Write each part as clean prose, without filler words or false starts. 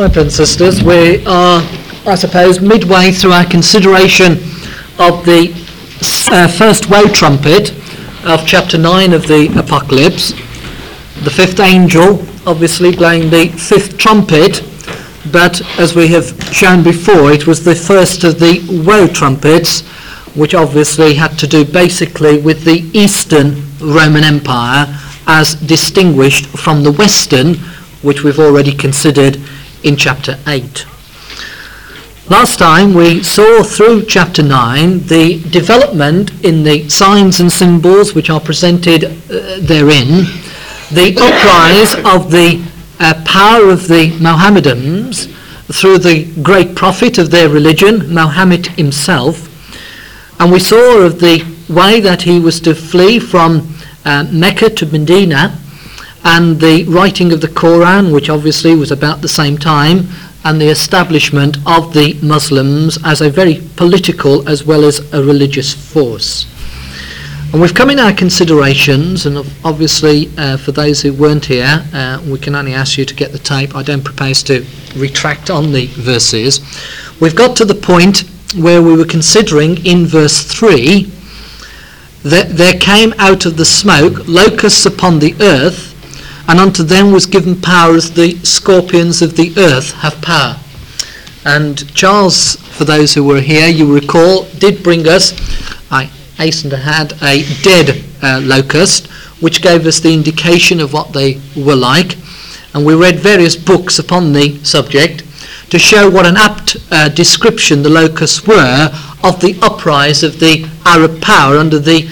My brothers and sisters, we are, I suppose, midway through our consideration of the first woe trumpet of chapter 9 of the Apocalypse. The fifth angel, obviously, blowing the fifth trumpet, but as we have shown before, it was the first of the woe trumpets, which obviously had to do basically with the Eastern Roman Empire as distinguished from the Western, which we've already considered in chapter 8. Last time we saw through chapter 9 the development in the signs and symbols which are presented therein, the uprise of the power of the Mohammedans through the great prophet of their religion, Muhammad himself, and we saw of the way that he was to flee from Mecca to Medina, and the writing of the Quran, which obviously was about the same time, and the establishment of the Muslims as a very political as well as a religious force. And we've come in our considerations, and obviously for those who weren't here, we can only ask you to get the tape. I don't propose to retract on the verses. We've got to the point where we were considering in verse 3 that there came out of the smoke locusts upon the earth, and unto them was given power as the scorpions of the earth have power. And Charles, for those who were here, you recall, did bring us, I hasten to add, a dead locust, which gave us the indication of what they were like. And we read various books upon the subject to show what an apt description the locusts were of the uprise of the Arab power under the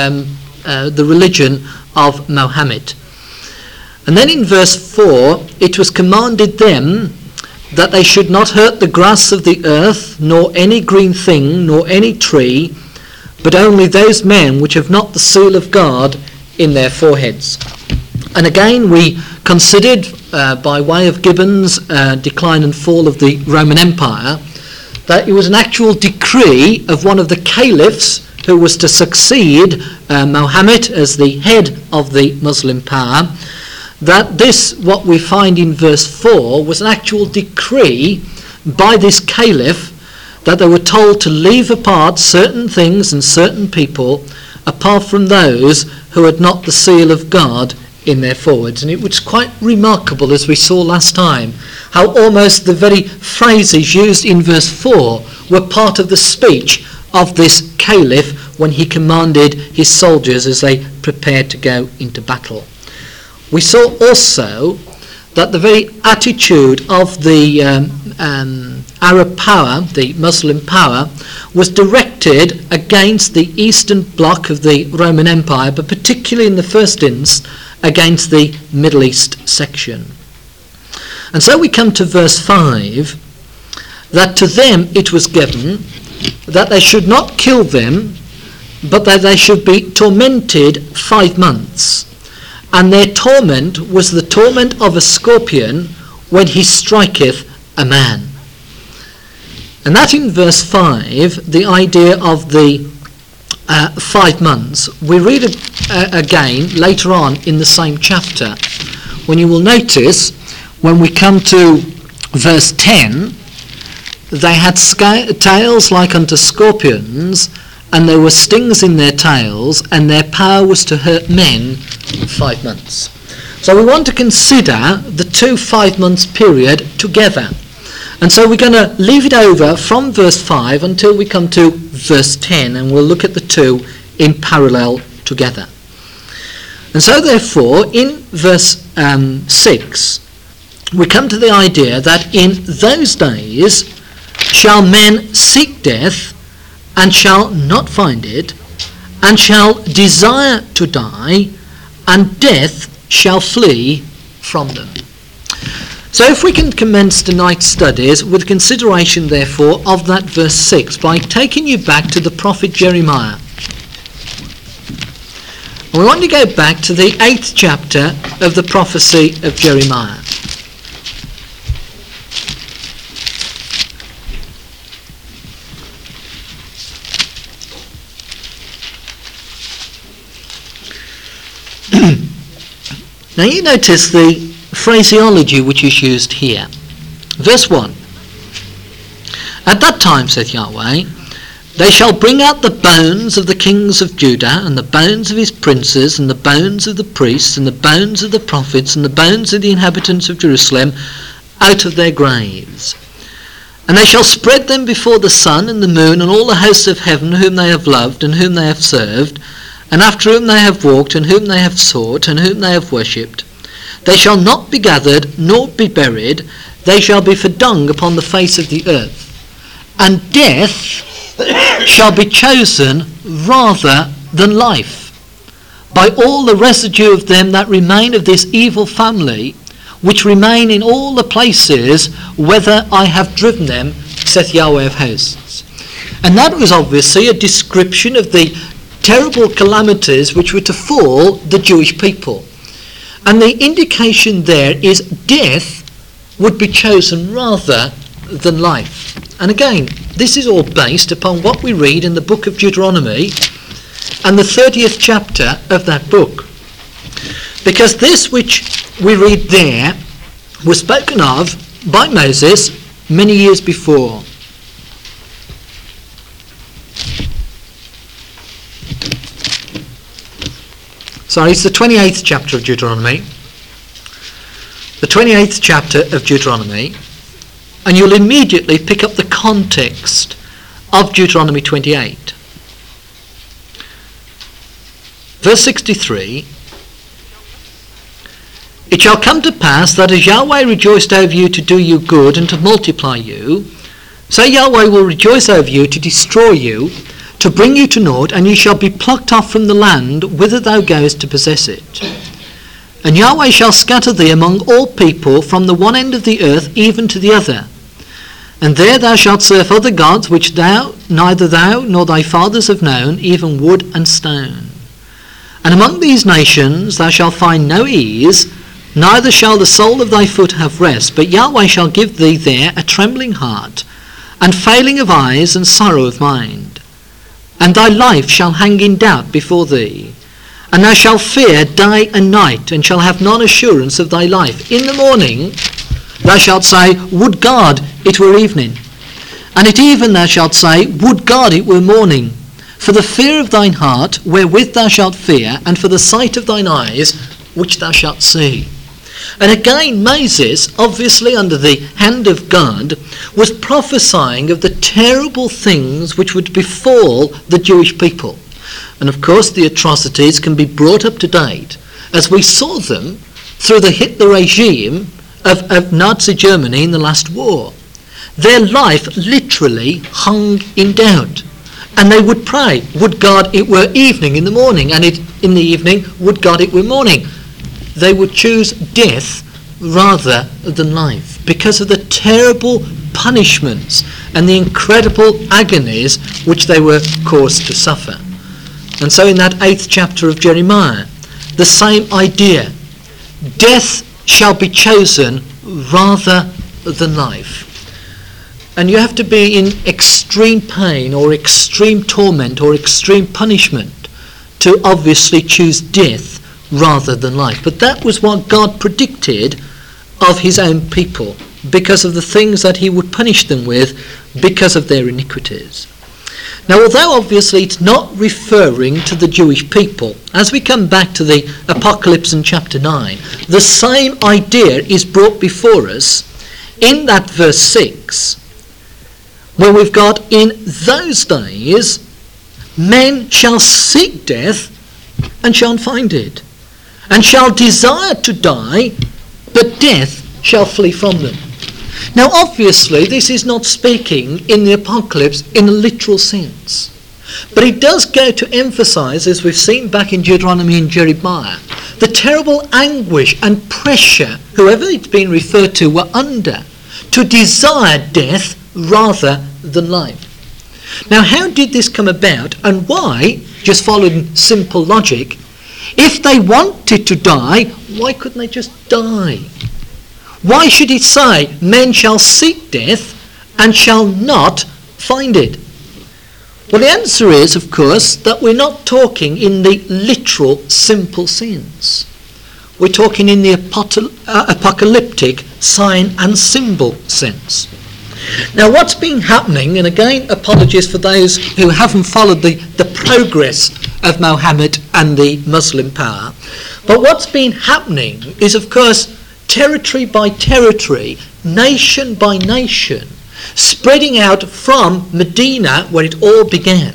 religion of Mohammed. And then in verse 4, it was commanded them that they should not hurt the grass of the earth, nor any green thing, nor any tree, but only those men which have not the seal of God in their foreheads. And again we considered, by way of Gibbon's Decline and Fall of the Roman Empire, that it was an actual decree of one of the caliphs who was to succeed Muhammad as the head of the Muslim power, that this, what we find in verse 4, was an actual decree by this caliph that they were told to leave apart certain things and certain people apart from those who had not the seal of God in their foreheads. And it was quite remarkable, as we saw last time, how almost the very phrases used in verse 4 were part of the speech of this caliph when he commanded his soldiers as they prepared to go into battle. We saw also that the very attitude of the Arab power, the Muslim power, was directed against the Eastern bloc of the Roman Empire, but particularly in the first instance against the Middle East section. And so we come to verse 5, that to them it was given that they should not kill them, but that they should be tormented 5 months. And their torment was the torment of a scorpion when he striketh a man. And that in verse 5, the idea of the 5 months, we read again later on in the same chapter, when you will notice when we come to verse 10, they had tails like unto scorpions, and there were stings in their tails, and their power was to hurt men 5 months. So we want to consider the 2 5 months period together. And so we're going to leave it over from verse 5 until we come to verse 10, and we'll look at the two in parallel together. And so therefore, in verse 6, we come to the idea that in those days shall men seek death, and shall not find it, and shall desire to die, and death shall flee from them. So if we can commence tonight's studies with consideration, therefore, of that verse 6, by taking you back to the prophet Jeremiah. And we want to go back to the 8th chapter of the prophecy of Jeremiah. Now you notice the phraseology which is used here. Verse 1. At that time, saith Yahweh, they shall bring out the bones of the kings of Judah, and the bones of his princes, and the bones of the priests, and the bones of the prophets, and the bones of the inhabitants of Jerusalem, out of their graves. And they shall spread them before the sun and the moon and all the hosts of heaven, whom they have loved and whom they have served, and after whom they have walked, and whom they have sought, and whom they have worshipped. They shall not be gathered, nor be buried. They shall be for dung upon the face of the earth. And death shall be chosen rather than life, by all the residue of them that remain of this evil family, which remain in all the places whither I have driven them, saith Yahweh of hosts. And that was obviously a description of the terrible calamities which were to fall the Jewish people. And the indication there is death would be chosen rather than life. And again, this is all based upon what we read in the book of Deuteronomy and the 30th chapter of that book. Because this which we read there was spoken of by Moses many years before. Sorry, it's the 28th chapter of Deuteronomy. The 28th chapter of Deuteronomy. And you'll immediately pick up the context of Deuteronomy 28. Verse 63. It shall come to pass that as Yahweh rejoiced over you to do you good and to multiply you, so Yahweh will rejoice over you to destroy you, to bring you to naught, and ye shall be plucked off from the land whither thou goest to possess it. And Yahweh shall scatter thee among all people from the one end of the earth even to the other. And there thou shalt serve other gods which neither thou nor thy fathers have known, even wood and stone. And among these nations thou shalt find no ease, neither shall the sole of thy foot have rest, but Yahweh shall give thee there a trembling heart, and failing of eyes, and sorrow of mind. And thy life shall hang in doubt before thee, and thou shalt fear day and night, and shall have none assurance of thy life. In the morning thou shalt say, would God it were evening. And at even thou shalt say, would God it were morning. For the fear of thine heart, wherewith thou shalt fear, and for the sight of thine eyes, which thou shalt see. And again Moses, obviously under the hand of God, was prophesying of the terrible things which would befall the Jewish people. And of course the atrocities can be brought up to date as we saw them through the Hitler regime of Nazi Germany in the last war. Their life literally hung in doubt. And they would pray, would God it were evening in the morning, and in the evening, would God it were morning. They would choose death rather than life because of the terrible punishments and the incredible agonies which they were caused to suffer. And so in that 8th chapter of Jeremiah, the same idea. Death shall be chosen rather than life. And you have to be in extreme pain or extreme torment or extreme punishment to obviously choose death rather than life. But that was what God predicted of his own people because of the things that he would punish them with because of their iniquities. Now, although obviously it's not referring to the Jewish people, as we come back to the Apocalypse in chapter 9, the same idea is brought before us in that verse 6, where we've got, in those days, men shall seek death and shall find it, and shall desire to die, but death shall flee from them. Now, obviously, this is not speaking in the Apocalypse in a literal sense. But it does go to emphasize, as we've seen back in Deuteronomy and Jeremiah, the terrible anguish and pressure, whoever it's been referred to, were under, to desire death rather than life. Now, how did this come about, and why, just following simple logic, if they wanted to die, why couldn't they just die? Why should it say, men shall seek death and shall not find it? Well, the answer is, of course, that we're not talking in the literal, simple sense. We're talking in the apocalyptic sign and symbol sense. Now what's been happening, and again apologies for those who haven't followed the progress of Mohammed and the Muslim power, but what's been happening is, of course, territory by territory, nation by nation, spreading out from Medina, where it all began.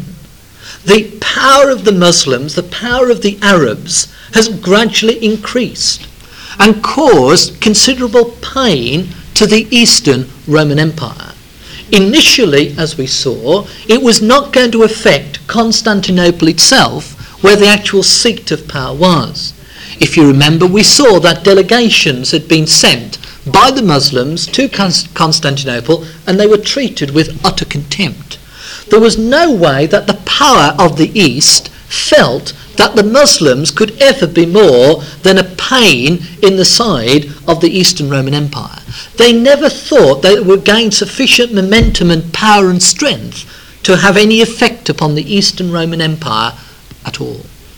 The power of the Muslims, the power of the Arabs, has gradually increased and caused considerable pain to the Eastern Roman Empire. Initially, as we saw, it was not going to affect Constantinople itself, where the actual seat of power was. If you remember, we saw that delegations had been sent by the Muslims to Constantinople, and they were treated with utter contempt. There was no way that the power of the East felt that the Muslims could ever be more than a pain in the side of the Eastern Roman Empire. They never thought they would gain sufficient momentum and power and strength to have any effect upon the Eastern Roman Empire at all.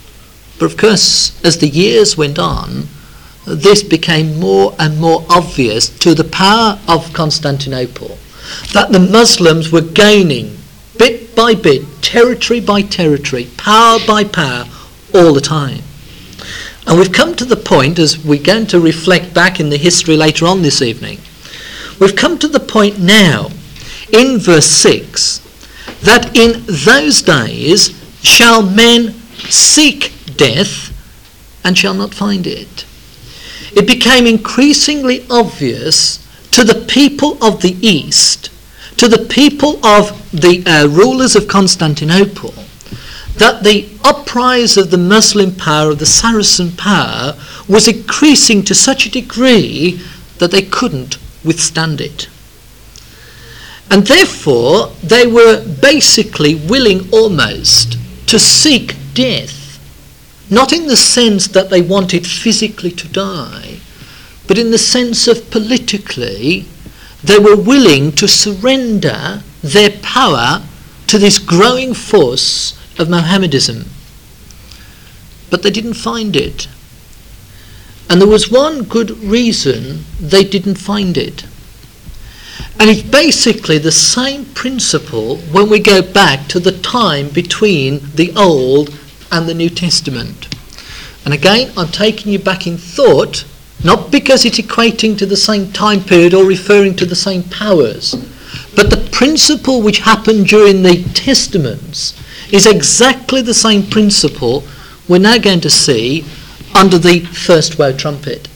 But of course, as the years went on, this became more and more obvious to the power of Constantinople, that the Muslims were gaining bit by bit, territory by territory, power by power, all the time. And we've come to the point, as we're going to reflect back in the history later on this evening, we've come to the point now, in verse 6, that in those days shall men seek death and shall not find it. It became increasingly obvious to the people of the East, to the people of the rulers of Constantinople, that the uprise of the Muslim power, of the Saracen power, was increasing to such a degree that they couldn't withstand it. And therefore, they were basically willing almost to seek death, not in the sense that they wanted physically to die, but in the sense of politically, they were willing to surrender their power to this growing force of Mohammedanism. But they didn't find it. And there was one good reason they didn't find it. And it's basically the same principle when we go back to the time between the Old and the New Testament. And again, I'm taking you back in thought, not because it's equating to the same time period or referring to the same powers, but the principle which happened during the Testaments is exactly the same principle we're now going to see under the first woe trumpet.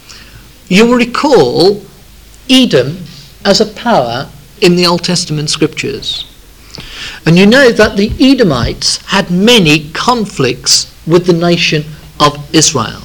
You will recall Edom as a power in the Old Testament scriptures. And you know that the Edomites had many conflicts with the nation of Israel.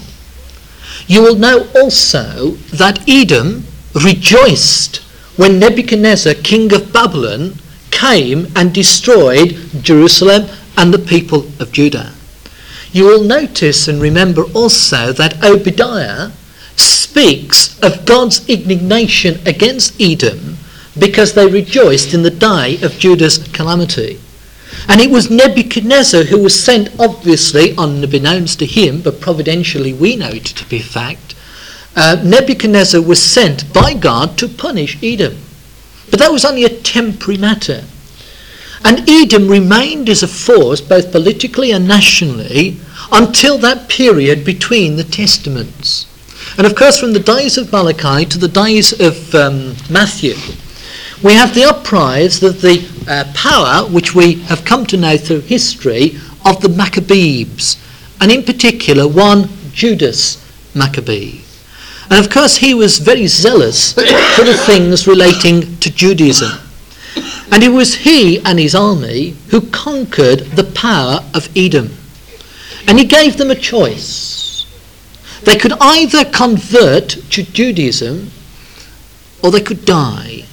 You will know also that Edom rejoiced when Nebuchadnezzar, king of Babylon, came and destroyed Jerusalem and the people of Judah. You will notice and remember also that Obadiah speaks of God's indignation against Edom because they rejoiced in the day of Judah's calamity. And it was Nebuchadnezzar who was sent, obviously, unbeknownst to him, but providentially we know it to be a fact. Nebuchadnezzar was sent by God to punish Edom. But that was only a temporary matter. And Edom remained as a force, both politically and nationally, until that period between the Testaments. And of course, from the days of Malachi to the days of Matthew, we have the uprise of the power which we have come to know through history of the Maccabees, and in particular one Judas Maccabee. And of course he was very zealous for the things relating to Judaism. And it was he and his army who conquered the power of Edom. And he gave them a choice. They could either convert to Judaism or they could die.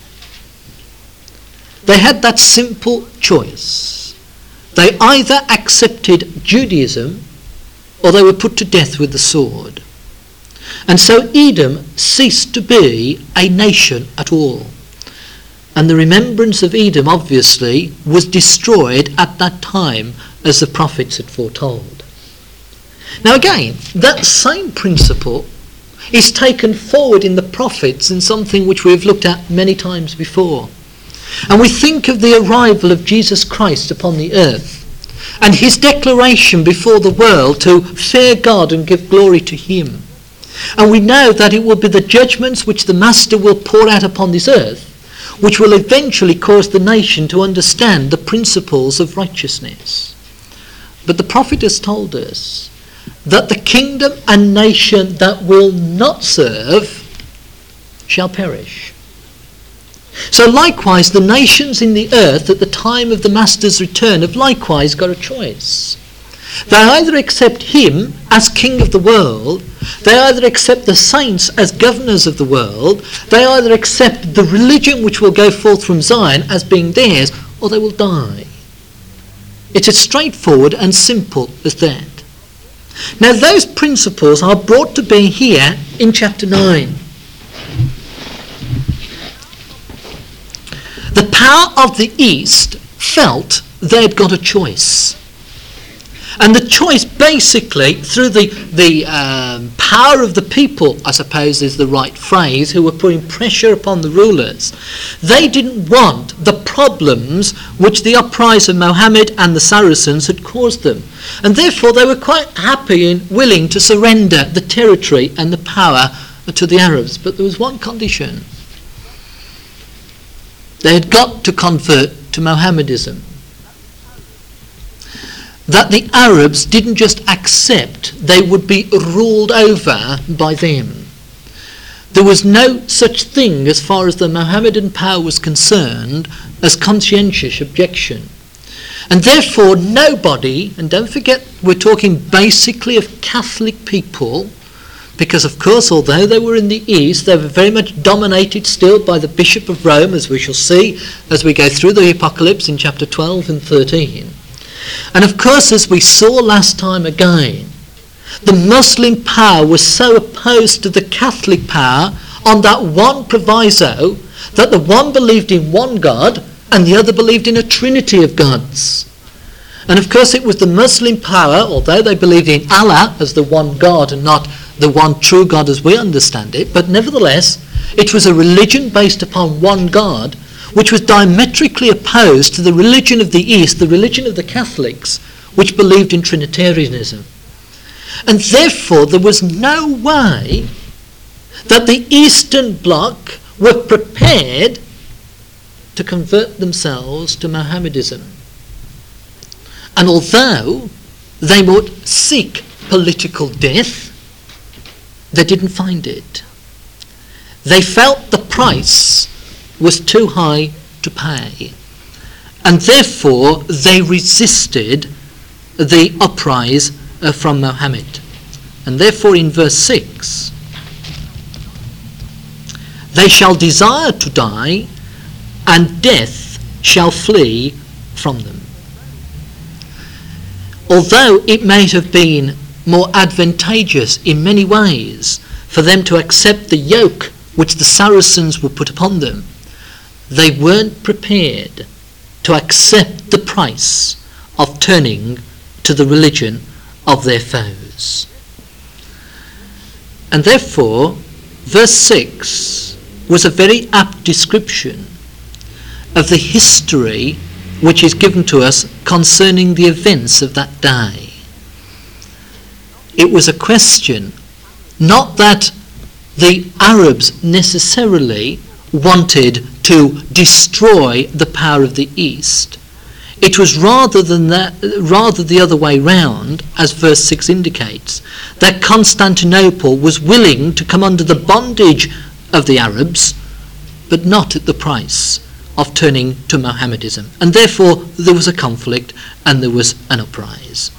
They had that simple choice. They either accepted Judaism or they were put to death with the sword. And so Edom ceased to be a nation at all. And the remembrance of Edom, obviously, was destroyed at that time, as the prophets had foretold. Now again, that same principle is taken forward in the prophets in something which we have looked at many times before. And we think of the arrival of Jesus Christ upon the earth and his declaration before the world to fear God and give glory to him. And we know that it will be the judgments which the Master will pour out upon this earth which will eventually cause the nation to understand the principles of righteousness. But the prophet has told us that the kingdom and nation that will not serve shall perish. So likewise, the nations in the earth at the time of the Master's return have likewise got a choice. They either accept him as king of the world, they either accept the saints as governors of the world, they either accept the religion which will go forth from Zion as being theirs, or they will die. It's as straightforward and simple as that. Now those principles are brought to bear here in chapter 9. The power of the East felt they had got a choice. And the choice basically, through the power of the people, I suppose is the right phrase, who were putting pressure upon the rulers, they didn't want the problems which the uprising of Mohammed and the Saracens had caused them. And therefore they were quite happy and willing to surrender the territory and the power to the Arabs. But there was one condition. They had got to convert to Mohammedanism. That the Arabs didn't just accept, they would be ruled over by them. There was no such thing as far as the Mohammedan power was concerned as conscientious objection. And therefore nobody, and don't forget we're talking basically of Catholic people, because of course although they were in the East they were very much dominated still by the Bishop of Rome, as we shall see as we go through the Apocalypse in chapter 12 and 13. And of course, as we saw last time again, the Muslim power was so opposed to the Catholic power on that one proviso that the one believed in one God and the other believed in a trinity of gods. And of course it was the Muslim power, although they believed in Allah as the one God and not the one true God as we understand it, but nevertheless it was a religion based upon one God, which was diametrically opposed to the religion of the East, the religion of the Catholics, which believed in Trinitarianism. And therefore there was no way that the Eastern Bloc were prepared to convert themselves to Mohammedanism. And although they would seek political death, they didn't find it. They felt the price was too high to pay, and therefore they resisted the uprise from Mohammed. And therefore in verse 6, they shall desire to die, and death shall flee from them. Although it may have been more advantageous in many ways for them to accept the yoke which the Saracens would put upon them, they weren't prepared to accept the price of turning to the religion of their foes. And therefore, verse 6 was a very apt description of the history which is given to us concerning the events of that day. It was a question, not that the Arabs necessarily wanted to destroy the power of the East. It was rather the other way round, as verse 6 indicates, that Constantinople was willing to come under the bondage of the Arabs, but not at the price of turning to Mohammedanism. And therefore there was a conflict and there was an uprise.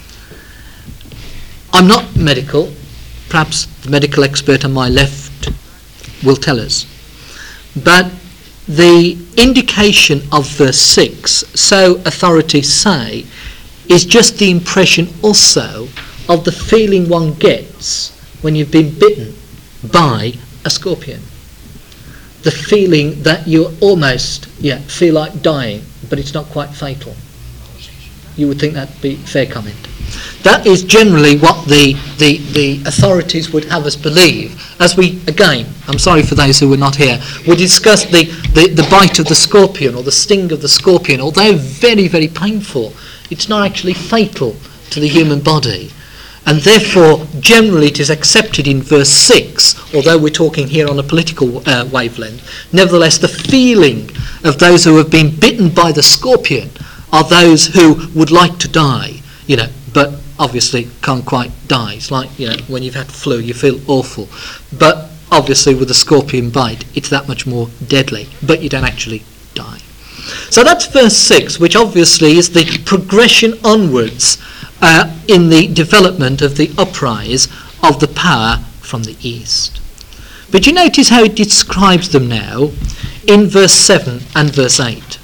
I'm not medical. Perhaps the medical expert on my left will tell us. But the indication of verse 6, so authorities say, is just the impression also of the feeling one gets when you've been bitten by a scorpion. The feeling that you almost feel like dying, but it's not quite fatal. You would think that'd be a fair comment. That is generally what the authorities would have us believe. As we, again, I'm sorry for those who were not here, we discussed the bite of the scorpion or the sting of the scorpion. Although very, very painful, it's not actually fatal to the human body. And therefore, generally it is accepted in verse 6, although we're talking here on a political wavelength. Nevertheless, the feeling of those who have been bitten by the scorpion are those who would like to die, but obviously can't quite die. It's like, when you've had flu, you feel awful. But obviously with a scorpion bite, it's that much more deadly, but you don't actually die. So that's verse 6, which obviously is the progression onwards in the development of the uprise of the power from the east. But you notice how it describes them now in verse 7 and verse 8.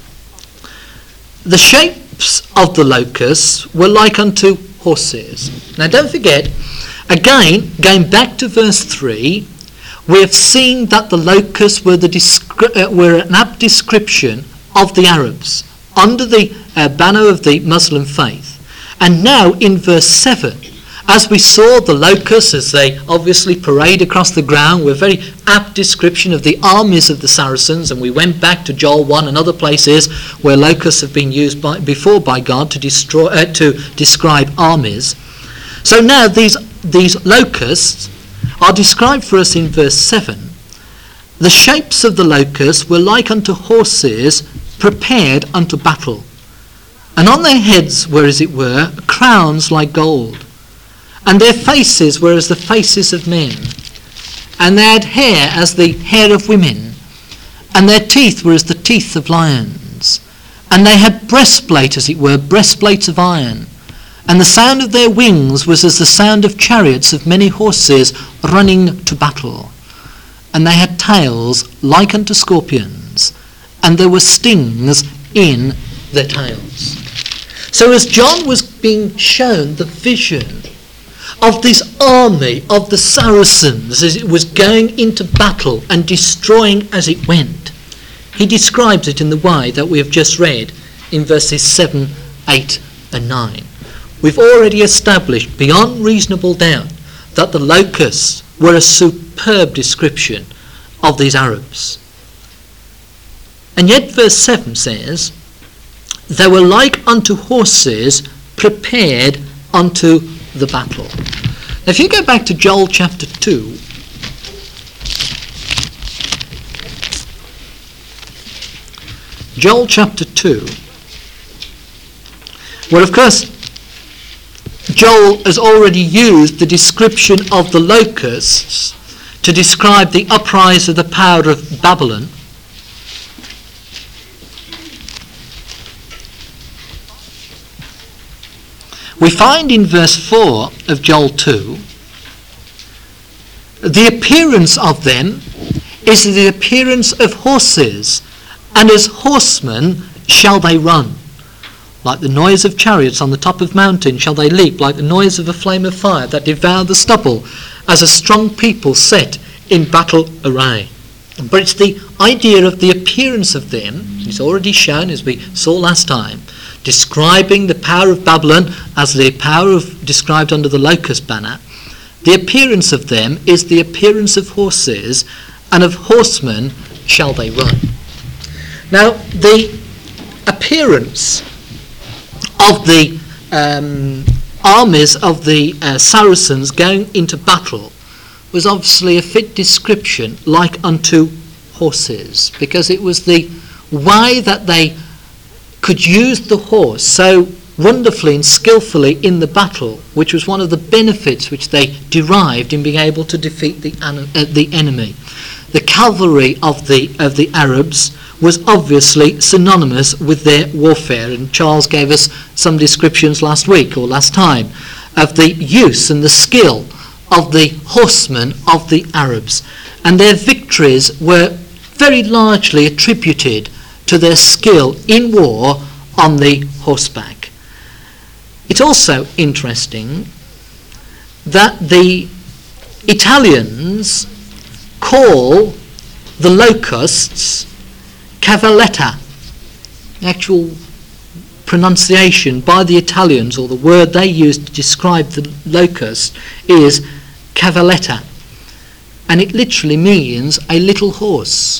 The shapes of the locusts were like unto horses. Now don't forget, again, going back to verse 3, we have seen that the locusts were an apt description of the Arabs under the banner of the Muslim faith. And now in verse 7, as we saw the locusts as they obviously parade across the ground, were a very apt description of the armies of the Saracens, and we went back to Joel 1 and other places where locusts have been used before by God to describe armies. So now these locusts are described for us in verse 7. The shapes of the locusts were like unto horses prepared unto battle. And on their heads were, as it were, crowns like gold. And their faces were as the faces of men. And they had hair as the hair of women. And their teeth were as the teeth of lions. And they had breastplate, as it were, breastplates of iron. And the sound of their wings was as the sound of chariots of many horses running to battle. And they had tails like unto scorpions. And there were stings in their tails. So as John was being shown the vision of this army of the Saracens as it was going into battle and destroying as it went, he describes it in the way that we have just read in verses 7, 8 and 9. We've already established beyond reasonable doubt that the locusts were a superb description of these Arabs. And yet verse 7 says, they were like unto horses prepared unto the battle. Now if you go back to Joel chapter 2, Joel chapter 2, well, of course, Joel has already used the description of the locusts to describe the uprise of the power of Babylon. We find in verse 4 of Joel 2, the appearance of them is the appearance of horses, and as horsemen shall they run. Like the noise of chariots on the top of mountains shall they leap, like the noise of a flame of fire that devour the stubble, as a strong people set in battle array. But it's the idea of the appearance of them, it's already shown as we saw last time, describing the power of Babylon as the power described under the locust banner. The appearance of them is the appearance of horses, and of horsemen shall they run. Now, the appearance of the armies of the Saracens going into battle was obviously a fit description like unto horses, because it was the way that they could use the horse so wonderfully and skillfully in the battle, which was one of the benefits which they derived in being able to defeat the enemy. The cavalry of the Arabs was obviously synonymous with their warfare, and Charles gave us some descriptions last week or last time of the use and the skill of the horsemen of the Arabs, and their victories were very largely attributed to their skill in war on the horseback. It's also interesting that the Italians call the locusts cavalletta. The actual pronunciation by the Italians, or the word they use to describe the locust, is cavalletta, and it literally means a little horse.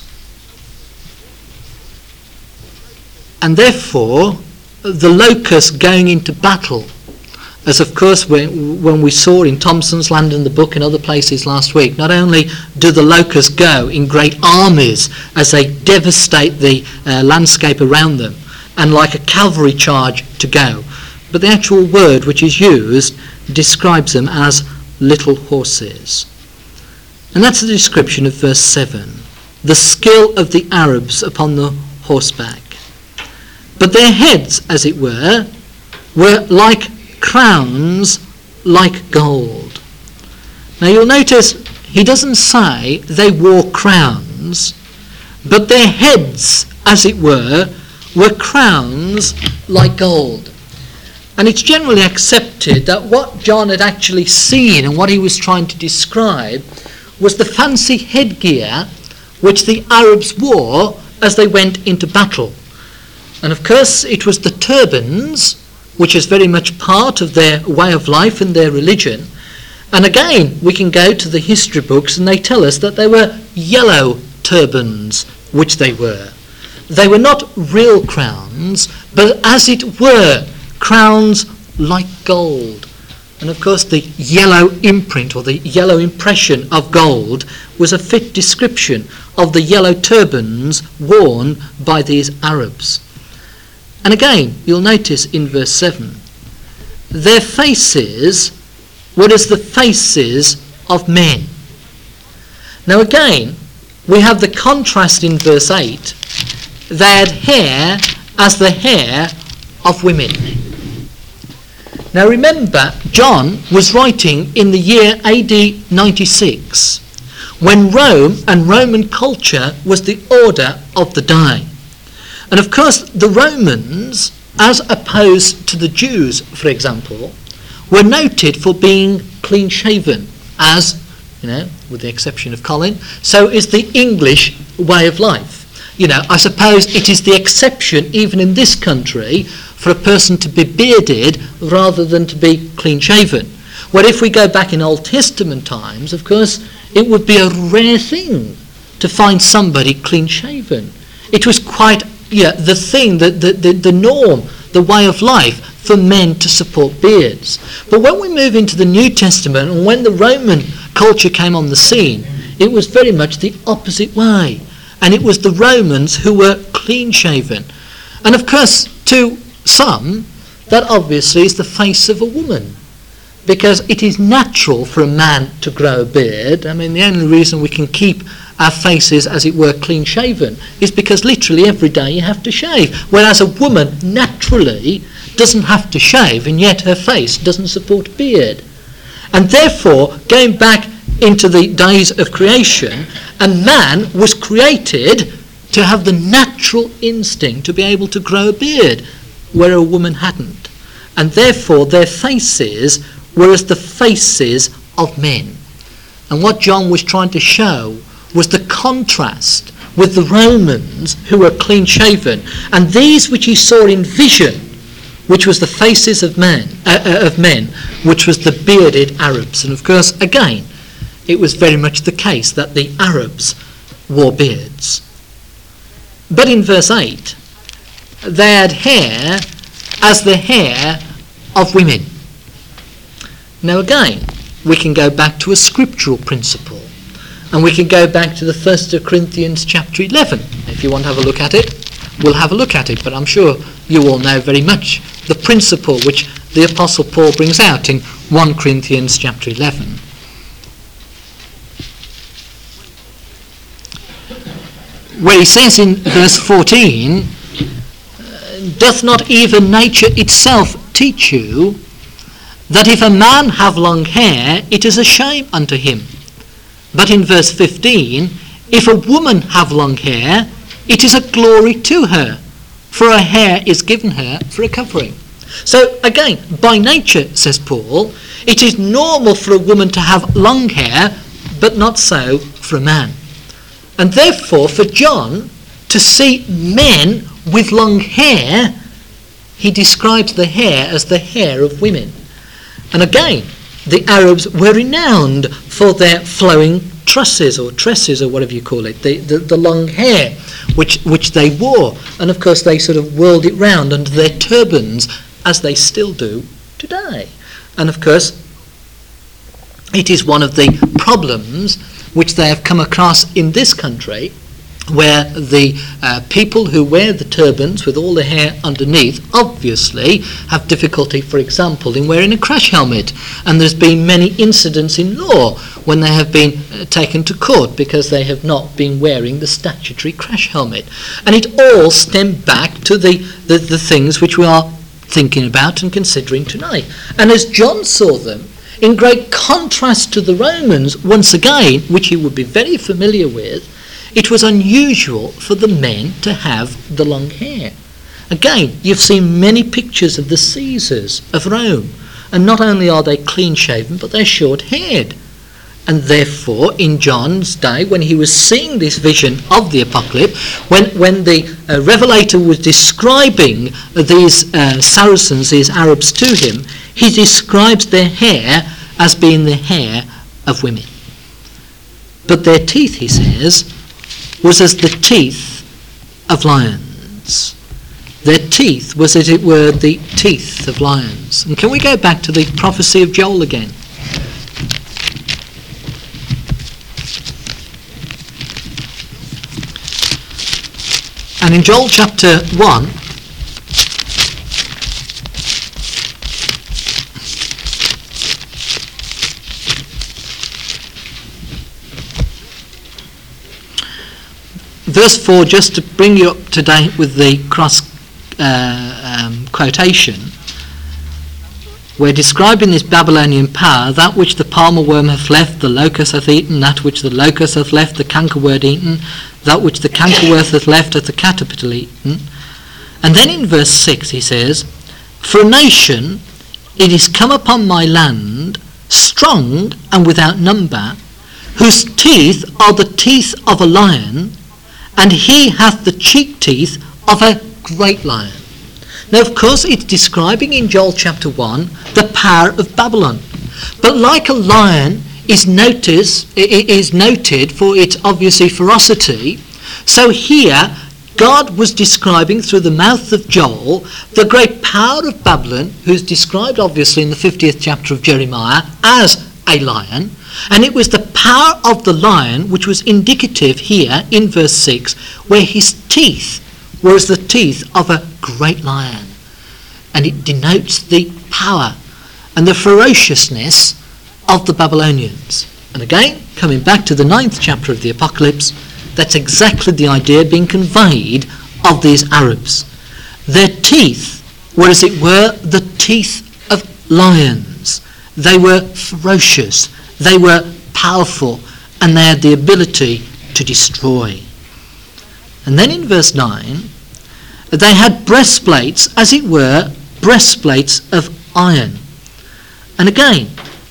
And therefore, the locust going into battle, as of course when we saw in Thompson's Land in the Book and other places last week, not only do the locusts go in great armies as they devastate the landscape around them, and like a cavalry charge to go, but the actual word which is used describes them as little horses. And that's the description of verse 7, the skill of the Arabs upon the horseback. But their heads, as it were like crowns, like gold. Now you'll notice he doesn't say they wore crowns, but their heads, as it were crowns like gold. And it's generally accepted that what John had actually seen and what he was trying to describe was the fancy headgear which the Arabs wore as they went into battle. And of course it was the turbans, which is very much part of their way of life and their religion. And again, we can go to the history books and they tell us that they were yellow turbans, which they were. They were not real crowns, but as it were, crowns like gold. And of course the yellow imprint or the yellow impression of gold was a fit description of the yellow turbans worn by these Arabs. And again, you'll notice in verse 7, their faces were as the faces of men. Now again, we have the contrast in verse 8. They had hair as the hair of women. Now remember, John was writing in the year AD 96, when Rome and Roman culture was the order of the day. And of course, the Romans, as opposed to the Jews, for example, were noted for being clean-shaven, as, with the exception of Colin, so is the English way of life. I suppose it is the exception, even in this country, for a person to be bearded rather than to be clean-shaven. Where if we go back in Old Testament times, of course, it would be a rare thing to find somebody clean-shaven. It was quite the thing, the norm, the way of life for men to support beards. But when we move into the New Testament and when the Roman culture came on the scene, it was very much the opposite way. And it was the Romans who were clean-shaven. And of course, to some, that obviously is the face of a woman, because it is natural for a man to grow a beard. I mean, the only reason we can keep our faces, as it were, clean-shaven is because literally every day you have to shave, whereas a woman naturally doesn't have to shave, and yet her face doesn't support a beard. And therefore, going back into the days of creation, a man was created to have the natural instinct to be able to grow a beard, where a woman hadn't. And therefore their faces were as the faces of men. And what John was trying to show was the contrast with the Romans, who were clean-shaven, and these which he saw in vision, which was the faces of men, which was the bearded Arabs. And of course, again, it was very much the case that the Arabs wore beards. But in verse 8, they had hair as the hair of women. Now again, we can go back to a scriptural principle, and we can go back to the 1 Corinthians chapter 11. If you want to have a look at it, we'll have a look at it, but I'm sure you all know very much the principle which the Apostle Paul brings out in 1 Corinthians chapter 11. Where he says in verse 14, doth not even nature itself teach you that if a man have long hair, it is a shame unto him? But in verse 15, if a woman have long hair, it is a glory to her, for her hair is given her for a covering. So again, by nature, says Paul, it is normal for a woman to have long hair, but not so for a man. And therefore, for John to see men with long hair he describes the hair as the hair of women. And again, the Arabs were renowned for their flowing tresses or whatever you call it, the long hair which they wore. And of course they sort of whirled it round under their turbans, as they still do today. And of course it is one of the problems which they have come across in this country, where the people who wear the turbans with all the hair underneath obviously have difficulty, for example, in wearing a crash helmet. And there's been many incidents in law when they have been taken to court because they have not been wearing the statutory crash helmet. And it all stemmed back to the things which we are thinking about and considering tonight. And as John saw them, in great contrast to the Romans, once again, which he would be very familiar with, it was unusual for the men to have the long hair. Again, you've seen many pictures of the Caesars of Rome, and not only are they clean-shaven, but they're short-haired. And therefore, in John's day, when he was seeing this vision of the apocalypse, when the revelator was describing these Saracens, these Arabs to him, he describes their hair as being the hair of women. But their teeth, he says, was as the teeth of lions. Their teeth was, as it were, the teeth of lions. And can we go back to the prophecy of Joel again? And in Joel chapter 1, verse 4, just to bring you up to date with the cross quotation, we're describing this Babylonian power: that which the palmer worm hath left, the locust hath eaten; that which the locust hath left, the cankerworm eaten; that which the cankerworm hath left, hath the caterpillar eaten. And then in verse 6 he says, "For a nation it is come upon my land, strong and without number, whose teeth are the teeth of a lion, and he hath the cheek teeth of a great lion." Now, of course, it's describing in Joel chapter 1 the power of Babylon. But like a lion is noted for its obviously ferocity, so here God was describing through the mouth of Joel the great power of Babylon, who's described obviously in the 50th chapter of Jeremiah as a lion. And it was the power of the lion which was indicative here in verse 6, where his teeth were as the teeth of a great lion. And it denotes the power and the ferociousness of the Babylonians. And again, coming back to the 9th chapter of the Apocalypse, that's exactly the idea being conveyed of these Arabs. Their teeth were, as it were, the teeth of lions. They were ferocious, they were powerful, and they had the ability to destroy. And then in verse 9, they had breastplates, as it were, breastplates of iron. And again,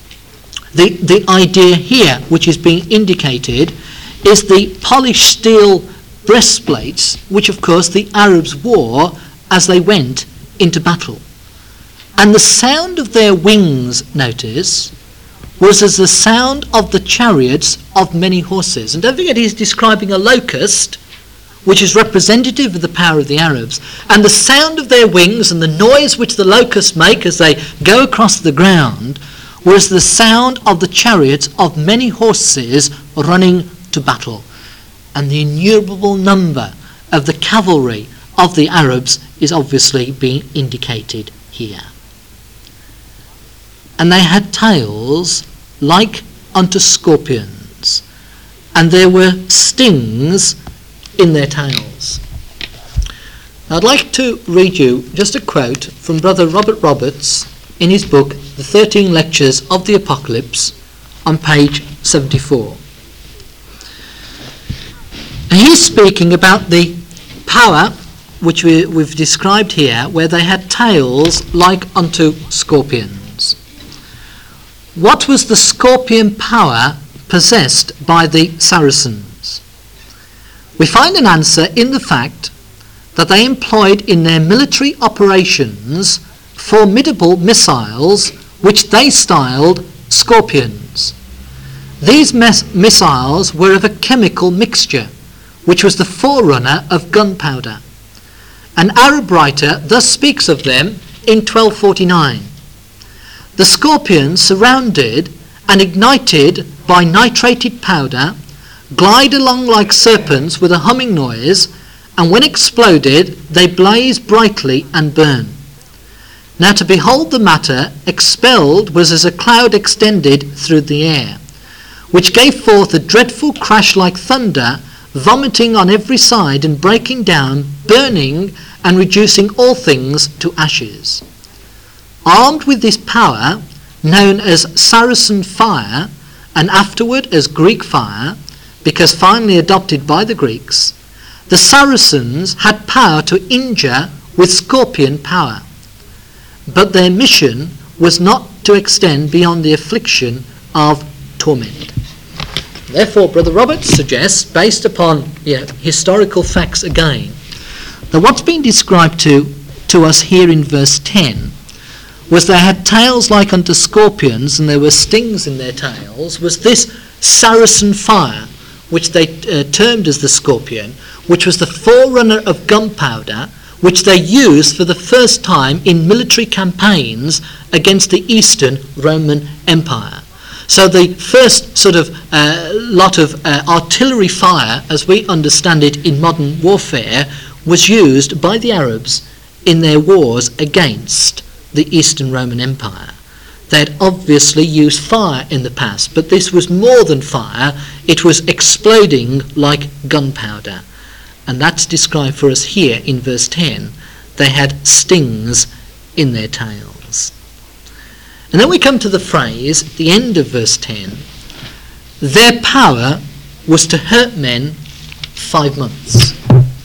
the idea here which is being indicated is the polished steel breastplates, which of course the Arabs wore as they went into battle. And the sound of their wings, notice, was as the sound of the chariots of many horses. And don't forget, he's describing a locust, which is representative of the power of the Arabs. And the sound of their wings and the noise which the locusts make as they go across the ground was the sound of the chariots of many horses running to battle. And the innumerable number of the cavalry of the Arabs is obviously being indicated here. And they had tails like unto scorpions, and there were stings in their tails. I'd like to read you just a quote from Brother Robert Roberts in his book, The 13 Lectures of the Apocalypse, on page 74. And he's speaking about the power which we've described here, where they had tails like unto scorpions. What was the scorpion power possessed by the Saracens? We find an answer in the fact that they employed in their military operations formidable missiles which they styled Scorpions. These missiles were of a chemical mixture which was the forerunner of gunpowder. An Arab writer thus speaks of them in 1249. The Scorpions, surrounded and ignited by nitrated powder, glide along like serpents with a humming noise, and when exploded they blaze brightly and burn. Now to behold the matter expelled was as a cloud extended through the air, which gave forth a dreadful crash like thunder, vomiting on every side and breaking down, burning and reducing all things to ashes. Armed with this power, known as Saracen fire, and afterward as Greek fire, because finally adopted by the Greeks, the Saracens had power to injure with scorpion power. But their mission was not to extend beyond the affliction of torment. Therefore, Brother Roberts suggests, based upon historical facts again, that what's been described to us here in verse 10 was they had tails like unto scorpions, and there were stings in their tails, was this Saracen fire, which they termed as the scorpion, which was the forerunner of gunpowder, which they used for the first time in military campaigns against the Eastern Roman Empire. So the first sort of lot of artillery fire, as we understand it in modern warfare, was used by the Arabs in their wars against the Eastern Roman Empire. They had obviously used fire in the past, but this was more than fire. It was exploding like gunpowder. And that's described for us here in verse 10. They had stings in their tails. And then we come to the phrase, at the end of verse 10, their power was to hurt men 5 months.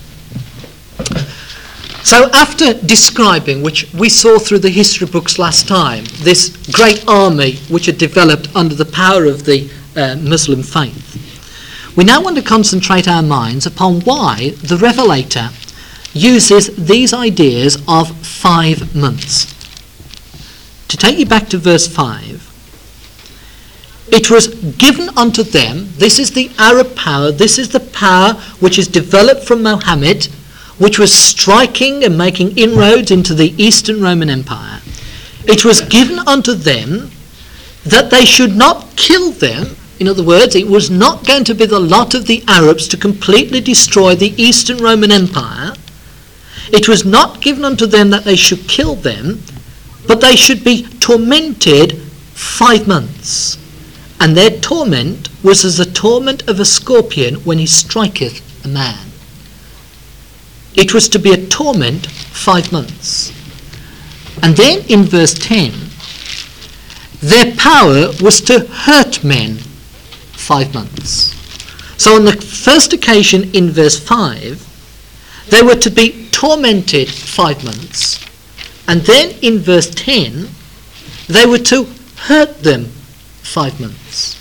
So after describing, which we saw through the history books last time, this great army which had developed under the power of the Muslim faith, we now want to concentrate our minds upon why the Revelator uses these ideas of 5 months. To take you back to verse 5, it was given unto them, this is the Arab power, this is the power which is developed from Muhammad, which was striking and making inroads into the Eastern Roman Empire. It was given unto them that they should not kill them. In other words, it was not going to be the lot of the Arabs to completely destroy the Eastern Roman Empire. It was not given unto them that they should kill them, but they should be tormented 5 months. And their torment was as the torment of a scorpion when he striketh a man. It was to be a torment 5 months. And then in verse 10, their power was to hurt men 5 months. So on the first occasion in verse 5, they were to be tormented 5 months. And then in verse 10, they were to hurt them 5 months.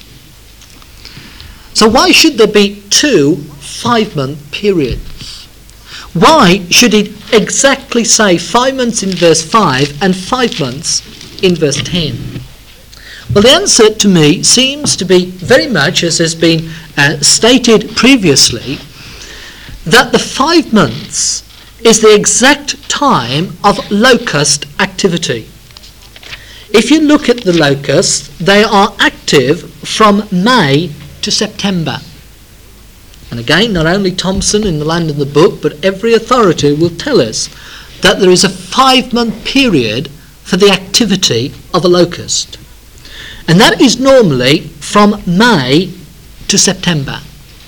So why should there be 2 5-month periods? Why should it exactly say 5 months in verse 5 and 5 months in verse 10? Well, the answer to me seems to be very much, as has been stated previously, that the 5 months is the exact time of locust activity. If you look at the locusts, they are active from May to September. And again, not only Thompson in The Land and the Book, but every authority will tell us that there is a 5-month period for the activity of a locust. And that is normally from May to September.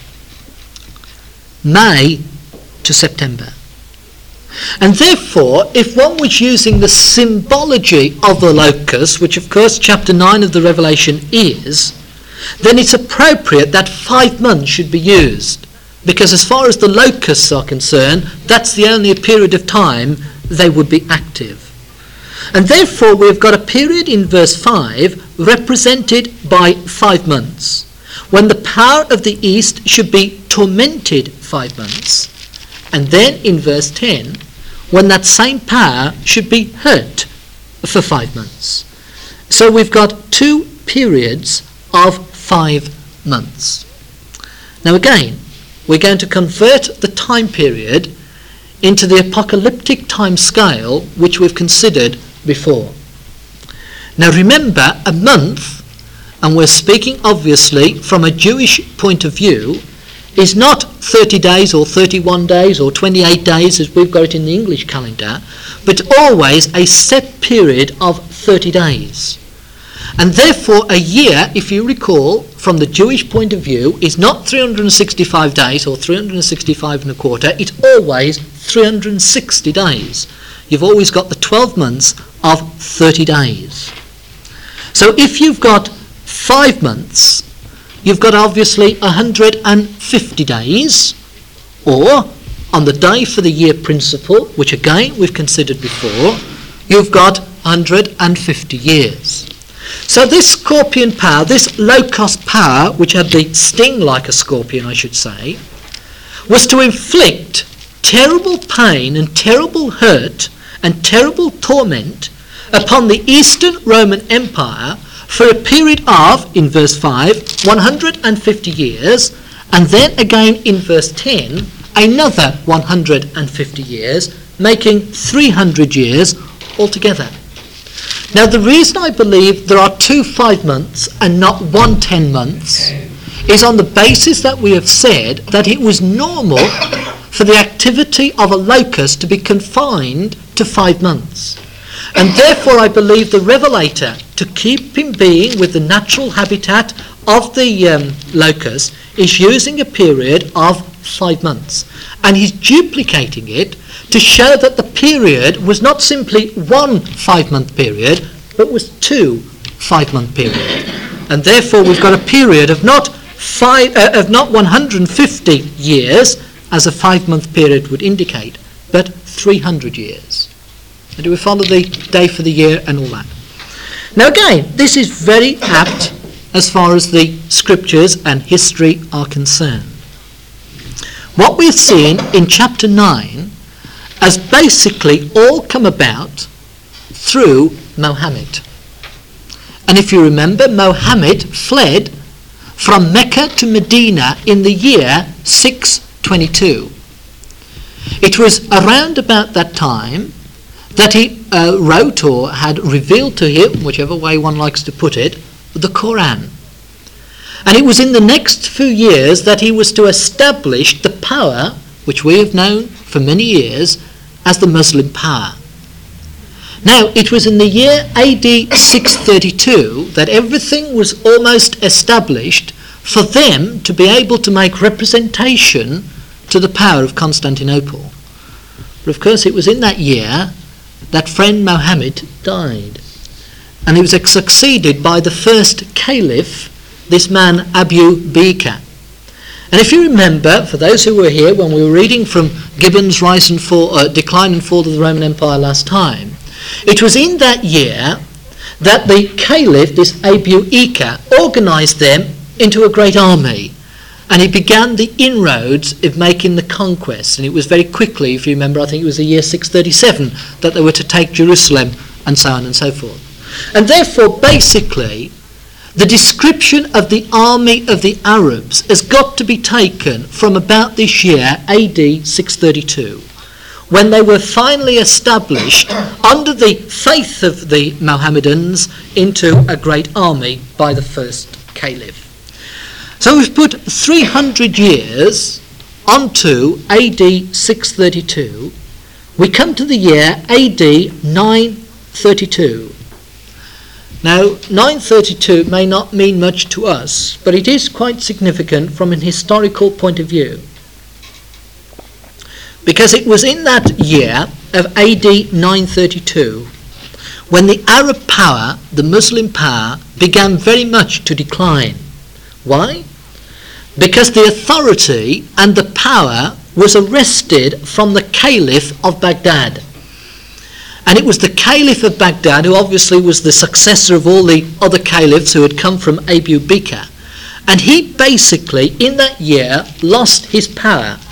May to September. And therefore, if one was using the symbology of the locust, which of course chapter 9 of the Revelation is, then it's appropriate that 5 months should be used, because as far as the locusts are concerned, that's the only period of time they would be active. And therefore we've got a period in verse 5 represented by 5 months, when the power of the East should be tormented 5 months, And then in verse 10, when that same power should be hurt for 5 months. So we've got 2 periods of 5 months. Now again, we're going to convert the time period into the apocalyptic time scale which we've considered before. Now remember, a month, and we're speaking obviously from a Jewish point of view, is not 30 days or 31 days or 28 days as we've got it in the English calendar, but always a set period of 30 days. And therefore a year, if you recall, from the Jewish point of view, is not 365 days or 365 and a quarter, it's always 360 days. You've always got the 12 months of 30 days. So if you've got 5 months, you've got obviously 150 days, or on the day for the year principle, which again we've considered before, you've got 150 years. So this scorpion power, this low-cost power, which had the sting like a scorpion, I should say, was to inflict terrible pain and terrible hurt and terrible torment upon the Eastern Roman Empire for a period of, in verse 5, 150 years, and then again in verse 10, another 150 years, making 300 years altogether. Now the reason I believe there are 2 5 months and not 1 10 months is on the basis that we have said that it was normal for the activity of a locust to be confined to 5 months. And therefore I believe the revelator, to keep him being with the natural habitat of the locust, is using a period of 5 months. And he's duplicating it to show that the period was not simply 1 5-month period, but was 2 5-month periods. And therefore we've got a period of not 150 years, as a 5-month period would indicate, but 300 years. And do we follow the day for the year and all that? Now again, this is very apt as far as the scriptures and history are concerned. What we've seen in chapter 9 has basically all come about through Mohammed. And if you remember, Mohammed fled from Mecca to Medina in the year 622. It was around about that time that he wrote or had revealed to him, whichever way one likes to put it, the Quran. And it was in the next few years that he was to establish the power which we have known for many years as the Muslim power. Now, it was in the year AD 632 that everything was almost established for them to be able to make representation to the power of Constantinople. But of course, it was in that year that friend Mohammed died. And he was succeeded by the first caliph, this man Abu Bakr. And if you remember, for those who were here when we were reading from Gibbon's Rise and Fall, Decline and Fall of the Roman Empire last time, it was in that year that the caliph, this Abu Bakr, organised them into a great army. And he began the inroads of making the conquest. And it was very quickly, if you remember, I think it was the year 637, that they were to take Jerusalem and so on and so forth. And therefore, basically, the description of the army of the Arabs has got to be taken from about this year, AD 632, when they were finally established under the faith of the Mohammedans into a great army by the first caliph. So we've put 300 years onto AD 632. We come to the year AD 932. Now, 932 may not mean much to us, but it is quite significant from an historical point of view. Because it was in that year of AD 932 when the Arab power, the Muslim power, began very much to decline. Why? Because the authority and the power was arrested from the Caliph of Baghdad. And it was the Caliph of Baghdad, who obviously was the successor of all the other caliphs who had come from Abu Bakr. And he basically, in that year, lost his power.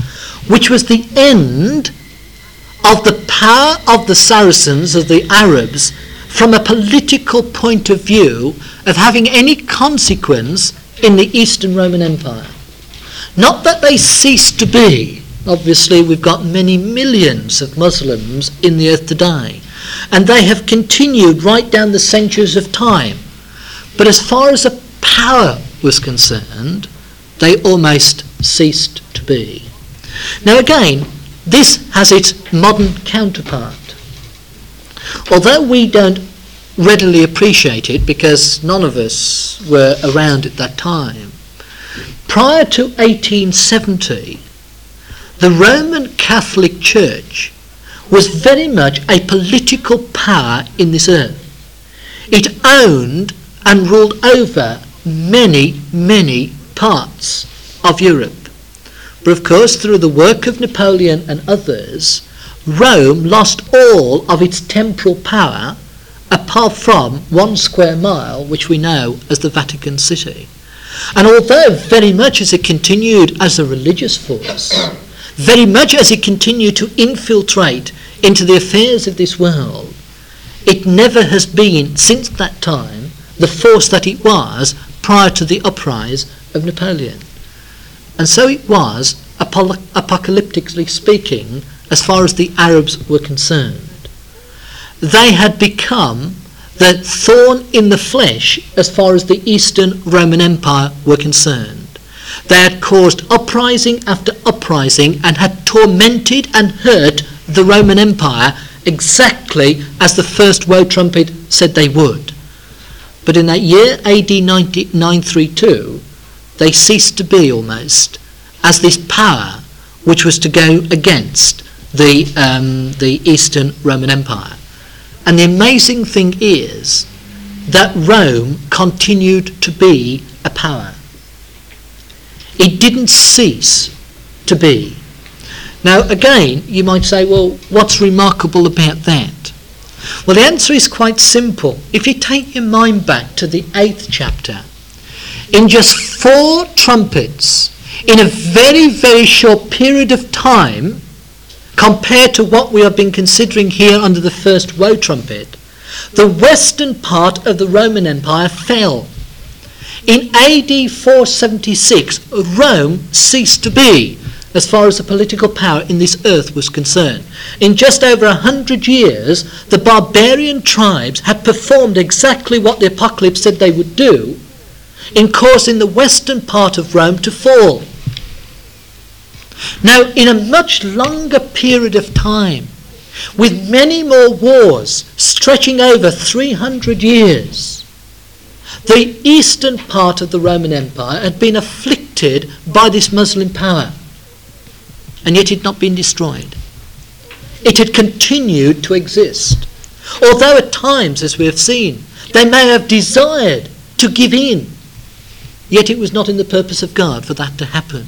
which was the end of the power of the Saracens, of the Arabs, from a political point of view of having any consequence in the Eastern Roman Empire. Not that they ceased to be. Obviously, we've got many millions of Muslims in the earth today, and they have continued right down the centuries of time. But as far as a power was concerned, they almost ceased to be. Now again, this has its modern counterpart. Although we don't readily appreciate it because none of us were around at that time, prior to 1870, the Roman Catholic Church was very much a political power in this earth. It owned and ruled over many, many parts of Europe. But of course, through the work of Napoleon and others, Rome lost all of its temporal power apart from 1 square mile, which we know as the Vatican City. And although very much as it continued as a religious force, very much as it continued to infiltrate into the affairs of this world, it never has been, since that time, the force that it was prior to the uprise of Napoleon. And so it was, apocalyptically speaking, as far as the Arabs were concerned. They had become the thorn in the flesh as far as the Eastern Roman Empire were concerned. They had caused uprising after uprising and had tormented and hurt the Roman Empire exactly as the first woe trumpet said they would. But in that year AD 932, they ceased to be almost as this power which was to go against the Eastern Roman Empire. And the amazing thing is that Rome continued to be a power. It didn't cease to be. Now again, you might say, well, what's remarkable about that? Well, the answer is quite simple. If you take your mind back to the 8th chapter, in just 4 trumpets, in a very, very short period of time, compared to what we have been considering here under the first woe trumpet, the western part of the Roman Empire fell. In AD 476, Rome ceased to be, as far as the political power in this earth was concerned. In just over 100 years, the barbarian tribes had performed exactly what the Apocalypse said they would do, in causing the western part of Rome to fall. Now, in a much longer period of time, with many more wars stretching over 300 years, the eastern part of the Roman Empire had been afflicted by this Muslim power, and yet it had not been destroyed. It had continued to exist. Although at times, as we have seen, they may have desired to give in, yet it was not in the purpose of God for that to happen.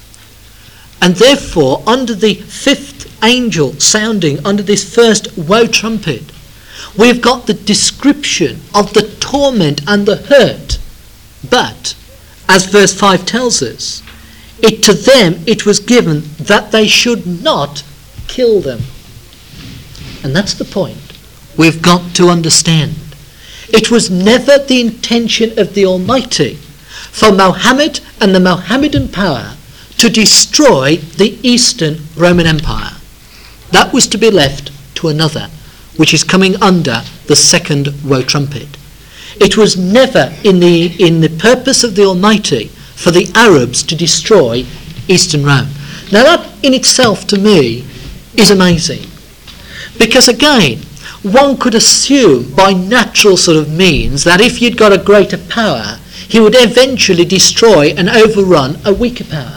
And therefore, under the 5th angel sounding, under this first woe trumpet, we've got the description of the torment and the hurt. But, as verse 5 tells us, to them it was given that they should not kill them. And that's the point we've got to understand. It was never the intention of the Almighty for Mohammed and the Mohammedan power to destroy the Eastern Roman Empire. That was to be left to another, which is coming under the second woe trumpet. It was never in the purpose of the Almighty for the Arabs to destroy Eastern Rome. Now that in itself, to me, is amazing. Because again, one could assume by natural sort of means that if you'd got a greater power, he would eventually destroy and overrun a weaker power.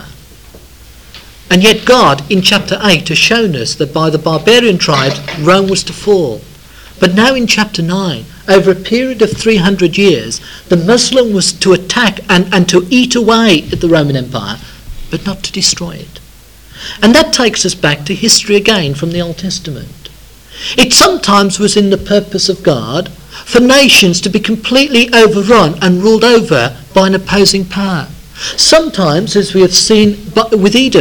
And yet God, in chapter 8, has shown us that by the barbarian tribes, Rome was to fall. But now in chapter 9, over a period of 300 years, the Muslim was to attack and to eat away at the Roman Empire, but not to destroy it. And that takes us back to history again from the Old Testament. It sometimes was in the purpose of God for nations to be completely overrun and ruled over by an opposing power. Sometimes, as we have seen with Edom,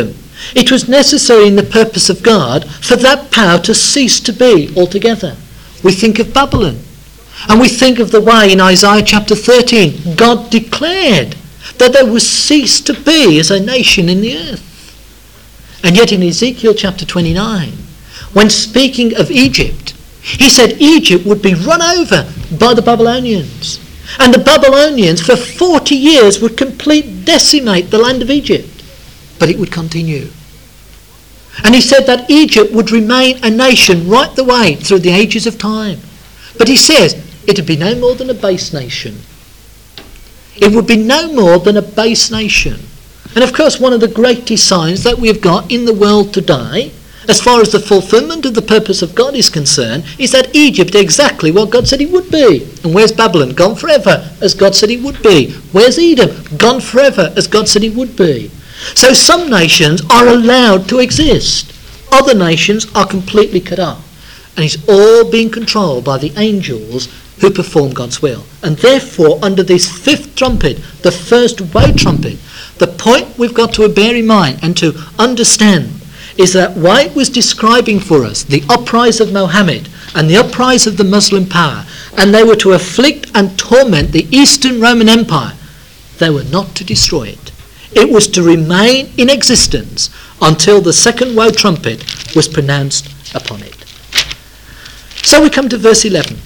It was necessary in the purpose of God for that power to cease to be altogether. We think of Babylon, and we think of the way in Isaiah chapter 13 God declared that there would cease to be as a nation in the earth. And yet in Ezekiel chapter 29, when speaking of Egypt, he said Egypt would be run over by the Babylonians. And the Babylonians for 40 years would completely decimate the land of Egypt. But it would continue. And he said that Egypt would remain a nation right the way through the ages of time. But he says it would be no more than a base nation. It would be no more than a base nation. And of course, one of the greatest signs that we've got in the world today, as far as the fulfillment of the purpose of God is concerned, is that Egypt exactly what God said it would be. And where's Babylon? Gone forever, as God said it would be. Where's Edom? Gone forever, as God said it would be. So some nations are allowed to exist. Other nations are completely cut off. And it's all being controlled by the angels who perform God's will. And therefore, under this fifth trumpet, the first woe trumpet, the point we've got to bear in mind and to understand is that while it was describing for us the uprising of Mohammed and the uprising of the Muslim power, and they were to afflict and torment the Eastern Roman Empire, they were not to destroy it. It was to remain in existence until the second woe trumpet was pronounced upon it. So we come to verse 11.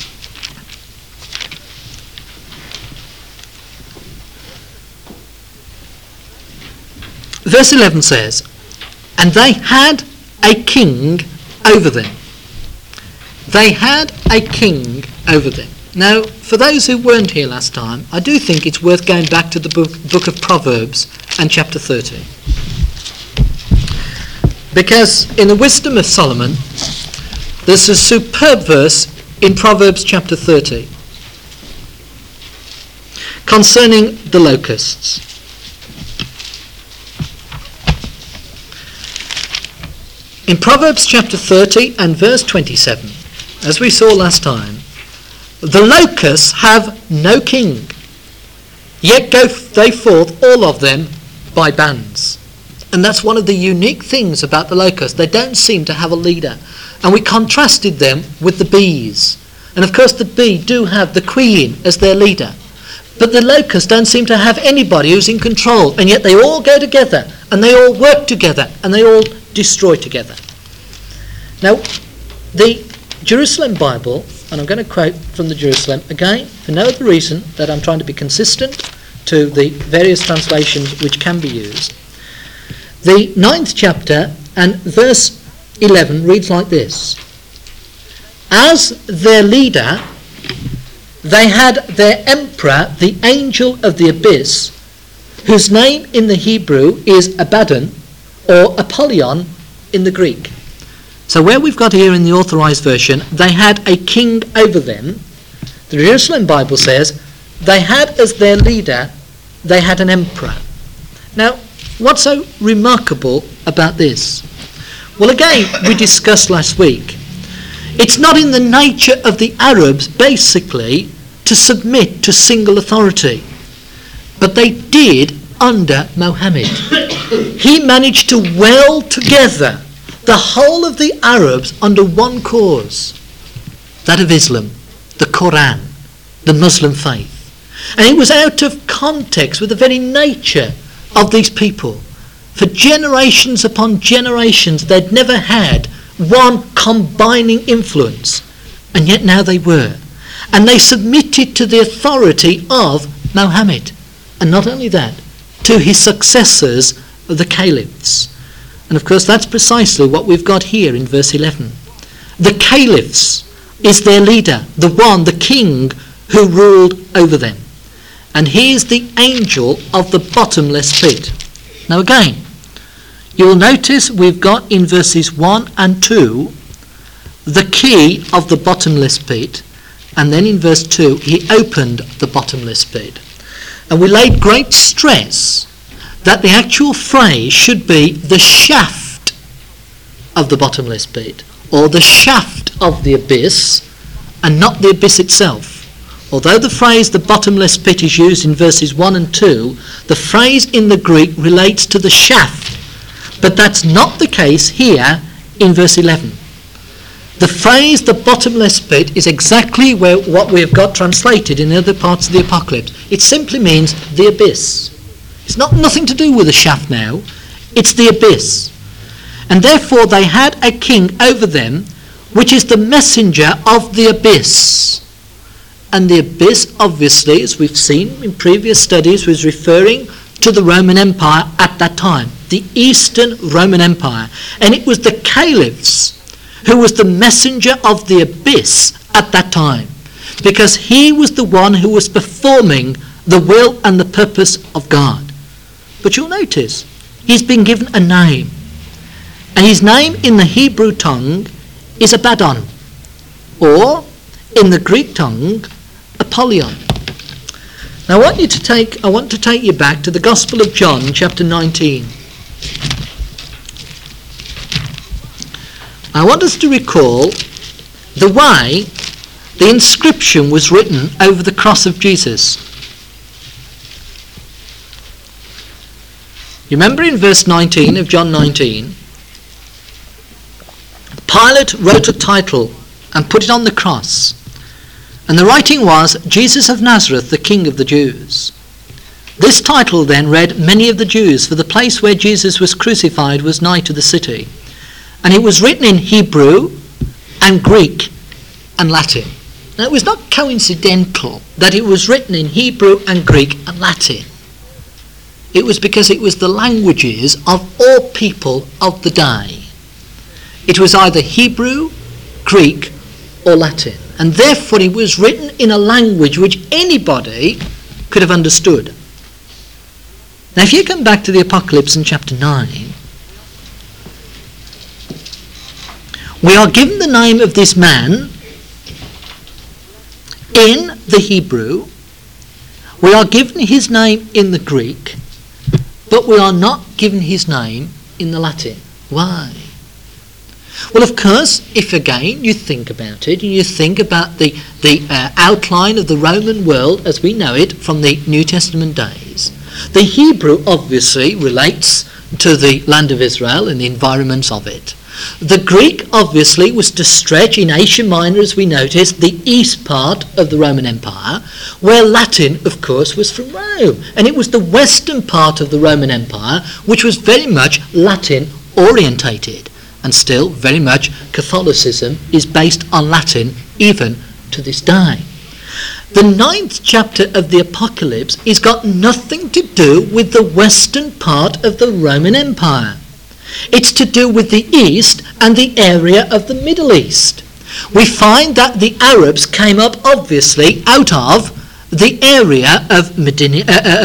Verse 11 says, "And they had a king over them." They had a king over them. Now, for those who weren't here last time, I do think it's worth going back to the book of Proverbs and chapter 30. Because in the wisdom of Solomon, there's a superb verse in Proverbs chapter 30 concerning the locusts. In Proverbs chapter 30 and verse 27, as we saw last time, the locusts have no king, yet go they forth all of them by bands. And that's one of the unique things about the locusts. They don't seem to have a leader. And we contrasted them with the bees. And of course the bee do have the queen as their leader. But the locusts don't seem to have anybody who's in control. And yet they all go together, and they all work together, and they all destroy together. Now, the Jerusalem Bible, and I'm going to quote from the Jerusalem again, for no other reason that I'm trying to be consistent to the various translations which can be used. The 9th chapter and verse 11 reads like this: "As their leader, they had their emperor, the angel of the abyss, whose name in the Hebrew is Abaddon, or Apollyon in the Greek." So where we've got here in the authorized version, they had a king over them, the Jerusalem Bible says they had as their leader, they had an emperor. Now, what's so remarkable about this? Well, again, we discussed last week, it's not in the nature of the Arabs, basically, to submit to single authority. But they did under Mohammed. He managed to weld together the whole of the Arabs under one cause, that of Islam, the Quran, the Muslim faith. And it was out of context with the very nature of these people. For generations upon generations, they'd never had one combining influence, and yet now they were. And they submitted to the authority of Mohammed. And not only that, to his successors, the caliphs. And of course that's precisely what we've got here in verse 11. The caliphs is their leader, the one, the king who ruled over them. And he is the angel of the bottomless pit. Now again, you will notice we've got in verses 1 and 2 the key of the bottomless pit, and then in verse 2 he opened the bottomless pit. And we laid great stress that the actual phrase should be the shaft of the bottomless pit, or the shaft of the abyss, and not the abyss itself. Although the phrase the bottomless pit is used in verses 1 and 2, the phrase in the Greek relates to the shaft. But that's not the case here in verse 11. The phrase, the bottomless pit, is exactly what we have got translated in other parts of the Apocalypse. It simply means the abyss. It's nothing to do with the shaft now. It's the abyss. And therefore they had a king over them, which is the messenger of the abyss. And the abyss, obviously, as we've seen in previous studies, was referring to the Roman Empire at that time, the Eastern Roman Empire. And it was the caliphs who was the messenger of the abyss at that time, because he was the one who was performing the will and the purpose of God. But you'll notice, he's been given a name. And his name in the Hebrew tongue is Abaddon, or in the Greek tongue, Apollyon. Now I want to take you back to the Gospel of John, chapter 19. I want us to recall the way the inscription was written over the cross of Jesus. You remember in verse 19 of John 19, Pilate wrote a title and put it on the cross. And the writing was, Jesus of Nazareth, the King of the Jews. This title then read, Many of the Jews, for the place where Jesus was crucified was nigh to the city. And it was written in Hebrew and Greek and Latin. Now it was not coincidental that it was written in Hebrew and Greek and Latin. It was because it was the languages of all people of the day. It was either Hebrew, Greek or Latin. And therefore it was written in a language which anybody could have understood. Now if you come back to the Apocalypse in chapter 9, we are given the name of this man in the Hebrew. We are given his name in the Greek, but we are not given his name in the Latin. Why? Well, of course, if again you think about it, and you think about the outline of the Roman world as we know it from the New Testament days, the Hebrew obviously relates to the land of Israel and the environments of it. The Greek obviously was to stretch in Asia Minor, as we noticed, the east part of the Roman Empire, where Latin, of course, was from Rome. And it was the western part of the Roman Empire which was very much Latin orientated. And still, very much, Catholicism is based on Latin even to this day. The 9th chapter of the Apocalypse has got nothing to do with the western part of the Roman Empire. It's to do with the East and the area of the Middle East. We find that the Arabs came up, obviously, out of the area of Medina,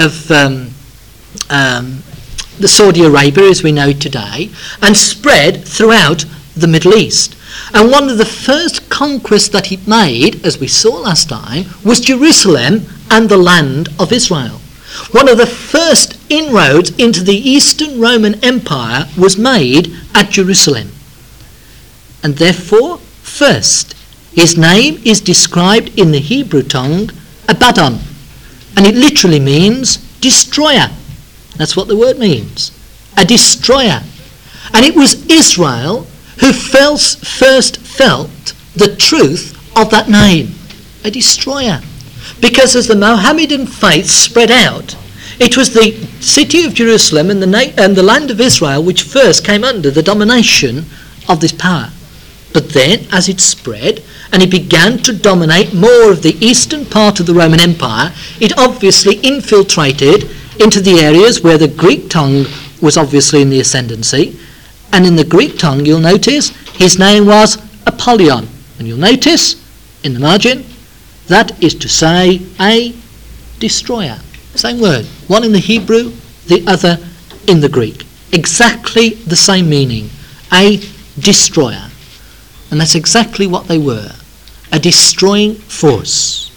the Saudi Arabia as we know it today, and spread throughout the Middle East. And one of the first conquests that it made, as we saw last time, was Jerusalem and the land of Israel. One of the first inroads into the Eastern Roman Empire was made at Jerusalem. And therefore, first, his name is described in the Hebrew tongue, Abaddon, and it literally means destroyer. That's what the word means, a destroyer. And it was Israel who first felt the truth of that name, a destroyer. Because as the Mohammedan faith spread out, it was the city of Jerusalem and the land of Israel which first came under the domination of this power. But then, as it spread, and it began to dominate more of the eastern part of the Roman Empire, it obviously infiltrated into the areas where the Greek tongue was obviously in the ascendancy. And in the Greek tongue, you'll notice, his name was Apollyon. And you'll notice, in the margin, that is to say, a destroyer. Same word. One in the Hebrew, the other in the Greek. Exactly the same meaning. A destroyer. And that's exactly what they were. A destroying force.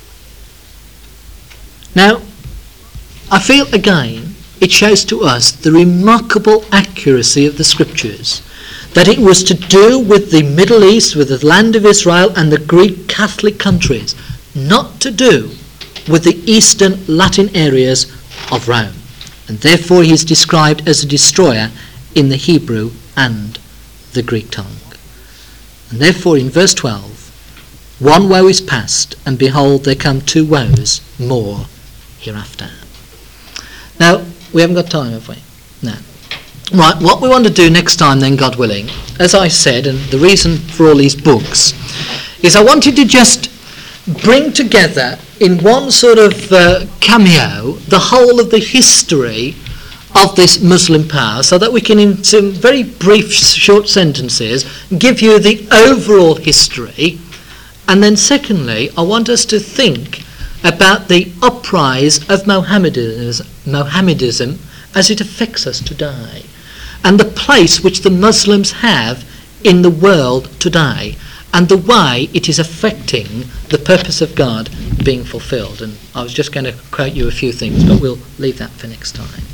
Now, I feel again, it shows to us the remarkable accuracy of the Scriptures. That it was to do with the Middle East, with the land of Israel and the Greek Catholic countries, not to do with the Eastern Latin areas of Rome. And therefore he is described as a destroyer in the Hebrew and the Greek tongue. And therefore in verse 12, one woe is past, and behold, there come two woes more hereafter. Now, we haven't got time, have we? No. Right, what we want to do next time then, God willing, as I said, and the reason for all these books, is I wanted to just bring together in one sort of cameo the whole of the history of this Muslim power, so that we can, in some very brief, short sentences, give you the overall history. And then secondly, I want us to think about the uprise of Mohammedanism as it affects us today, and the place which the Muslims have in the world today, and the way it is affecting the purpose of God being fulfilled. And I was just going to quote you a few things, but we'll leave that for next time.